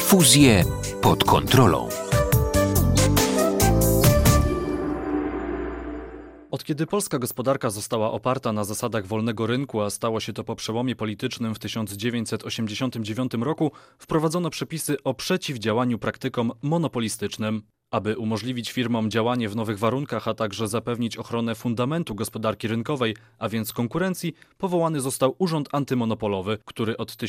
Fuzje pod kontrolą. Od kiedy polska gospodarka została oparta na zasadach wolnego rynku, a stało się to po przełomie politycznym w 1989 roku, wprowadzono przepisy o przeciwdziałaniu praktykom monopolistycznym. Aby umożliwić firmom działanie w nowych warunkach, a także zapewnić ochronę fundamentu gospodarki rynkowej, a więc konkurencji, powołany został Urząd Antymonopolowy, który od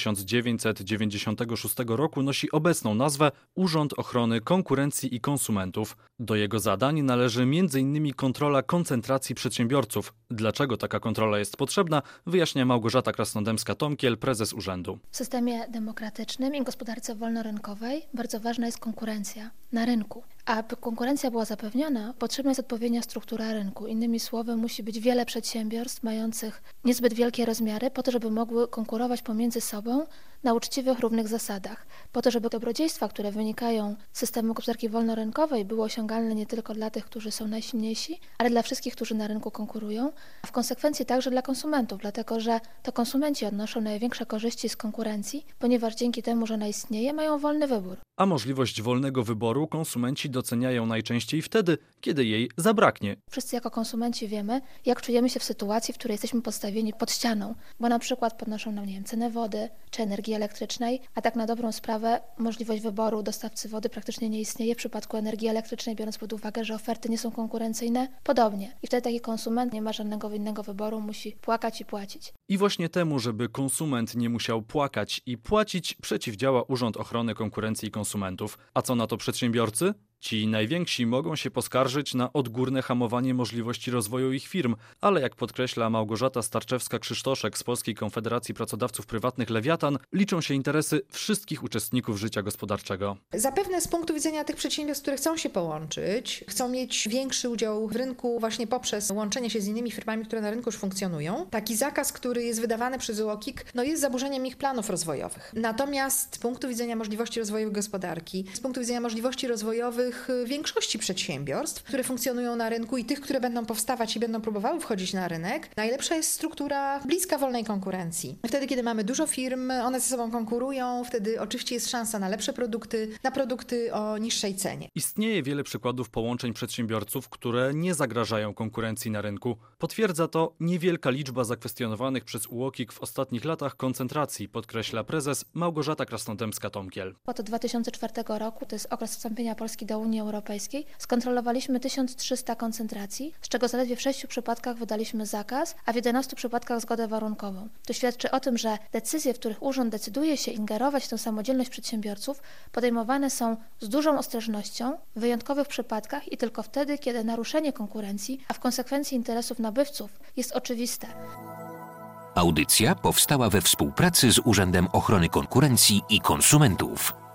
1996 roku nosi obecną nazwę Urząd Ochrony Konkurencji i Konsumentów. Do jego zadań należy m.in. kontrola koncentracji przedsiębiorców. Dlaczego taka kontrola jest potrzebna, wyjaśnia Małgorzata Krasnodębska-Tomkiel, prezes urzędu. W systemie demokratycznym i gospodarce wolnorynkowej bardzo ważna jest konkurencja na rynku. A aby konkurencja była zapewniona, potrzebna jest odpowiednia struktura rynku. Innymi słowy, musi być wiele przedsiębiorstw mających niezbyt wielkie rozmiary po to, żeby mogły konkurować pomiędzy sobą na uczciwych, równych zasadach. Po to, żeby dobrodziejstwa, które wynikają z systemu gospodarki wolnorynkowej, były osiągalne nie tylko dla tych, którzy są najsilniejsi, ale dla wszystkich, którzy na rynku konkurują, a w konsekwencji także dla konsumentów, dlatego że to konsumenci odnoszą największe korzyści z konkurencji, ponieważ dzięki temu, że ona istnieje, mają wolny wybór. A możliwość wolnego wyboru konsumenci doceniają najczęściej wtedy, kiedy jej zabraknie. Wszyscy jako konsumenci wiemy, jak czujemy się w sytuacji, w której jesteśmy postawieni pod ścianą, bo na przykład podnoszą nam, cenę wody czy energii elektrycznej, a tak na dobrą sprawę możliwość wyboru dostawcy wody praktycznie nie istnieje w przypadku energii elektrycznej, biorąc pod uwagę, że oferty nie są konkurencyjne. Podobnie. I wtedy taki konsument nie ma żadnego innego wyboru, musi płakać i płacić. I właśnie temu, żeby konsument nie musiał płakać i płacić, przeciwdziała Urząd Ochrony Konkurencji i Konsumentów. A co na to przedsiębiorcy? Ci najwięksi mogą się poskarżyć na odgórne hamowanie możliwości rozwoju ich firm, ale jak podkreśla Małgorzata Starczewska-Krzysztoszek z Polskiej Konfederacji Pracodawców Prywatnych Lewiatan, liczą się interesy wszystkich uczestników życia gospodarczego. Zapewne z punktu widzenia tych przedsiębiorstw, które chcą się połączyć, chcą mieć większy udział w rynku właśnie poprzez łączenie się z innymi firmami, które na rynku już funkcjonują, taki zakaz, który jest wydawany przez UOKiK, jest zaburzeniem ich planów rozwojowych. Natomiast z punktu widzenia możliwości rozwoju gospodarki, z punktu widzenia możliwości rozwojowych większości przedsiębiorstw, które funkcjonują na rynku i tych, które będą powstawać i będą próbowały wchodzić na rynek, najlepsza jest struktura bliska wolnej konkurencji. Wtedy, kiedy mamy dużo firm, one ze sobą konkurują, wtedy oczywiście jest szansa na lepsze produkty, na produkty o niższej cenie. Istnieje wiele przykładów połączeń przedsiębiorców, które nie zagrażają konkurencji na rynku. Potwierdza to niewielka liczba zakwestionowanych przez UOKiK w ostatnich latach koncentracji, podkreśla prezes Małgorzata Krasnodębska-Tomkiel. Od 2004 roku, to jest okres wstąpienia Polski do Unii Europejskiej, skontrolowaliśmy 1300 koncentracji, z czego zaledwie w 6 przypadkach wydaliśmy zakaz, a w 11 przypadkach zgodę warunkową. To świadczy o tym, że decyzje, w których urząd decyduje się ingerować w tę samodzielność przedsiębiorców, podejmowane są z dużą ostrożnością, w wyjątkowych przypadkach i tylko wtedy, kiedy naruszenie konkurencji, a w konsekwencji interesów nabywców, jest oczywiste. Audycja powstała we współpracy z Urzędem Ochrony Konkurencji i Konsumentów.